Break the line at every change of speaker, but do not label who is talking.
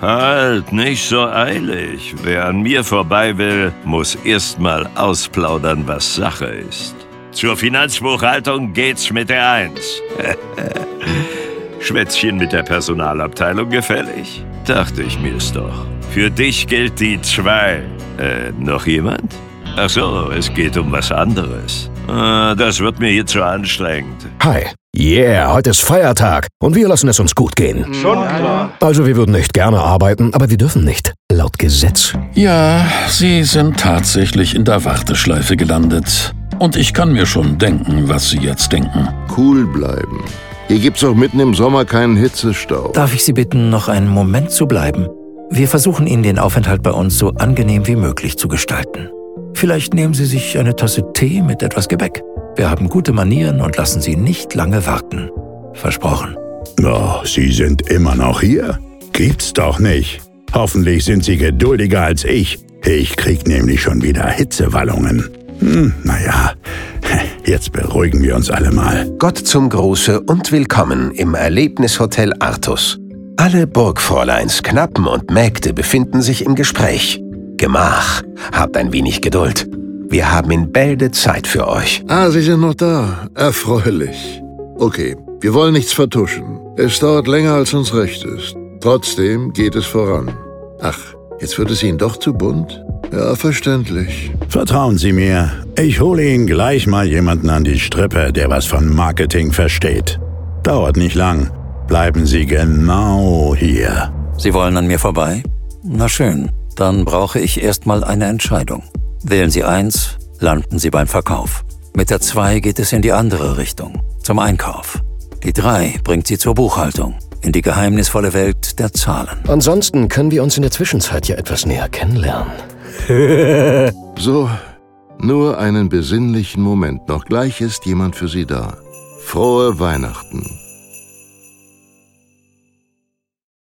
Halt, nicht so eilig. Wer an mir vorbei will, muss erst mal ausplaudern, was Sache ist. Zur Finanzbuchhaltung geht's mit der 1. Schwätzchen mit der Personalabteilung gefällig? Dachte ich mir's doch. Für dich gilt die 2. Noch jemand? Ach so, es geht um was anderes. Das wird mir hier zu anstrengend.
Hi. Yeah, heute ist Feiertag und wir lassen es uns gut gehen.
Schon klar.
Also wir würden nicht gerne arbeiten, aber wir dürfen nicht. Laut Gesetz.
Ja, Sie sind tatsächlich in der Warteschleife gelandet. Und ich kann mir schon denken, was Sie jetzt denken.
Cool bleiben. Hier gibt's auch mitten im Sommer keinen Hitzestau.
Darf ich Sie bitten, noch einen Moment zu bleiben? Wir versuchen Ihnen den Aufenthalt bei uns so angenehm wie möglich zu gestalten. Vielleicht nehmen Sie sich eine Tasse Tee mit etwas Gebäck. Wir haben gute Manieren und lassen Sie nicht lange warten. Versprochen.
Oh, Sie sind immer noch hier? Gibt's doch nicht. Hoffentlich sind Sie geduldiger als ich. Ich krieg nämlich schon wieder Hitzewallungen. Naja, jetzt beruhigen wir uns alle mal.
Gott zum Gruße und willkommen im Erlebnishotel Artus. Alle Burgfräuleins, Knappen und Mägde befinden sich im Gespräch. Gemach, habt ein wenig Geduld. Wir haben in Bälde Zeit für euch.
Ah, Sie sind noch da. Erfreulich. Okay, wir wollen nichts vertuschen. Es dauert länger, als uns recht ist. Trotzdem geht es voran. Ach, jetzt wird es Ihnen doch zu bunt? Ja, verständlich.
Vertrauen Sie mir, ich hole Ihnen gleich mal jemanden an die Strippe, der was von Marketing versteht. Dauert nicht lang. Bleiben Sie genau hier.
Sie wollen an mir vorbei? Na schön, dann brauche ich erstmal eine Entscheidung. Wählen Sie 1, landen Sie beim Verkauf. Mit der 2 geht es in die andere Richtung, zum Einkauf. Die 3 bringt Sie zur Buchhaltung, in die geheimnisvolle Welt der Zahlen.
Ansonsten können wir uns in der Zwischenzeit ja etwas näher kennenlernen.
So, nur einen besinnlichen Moment noch. Gleich ist jemand für Sie da. Frohe Weihnachten.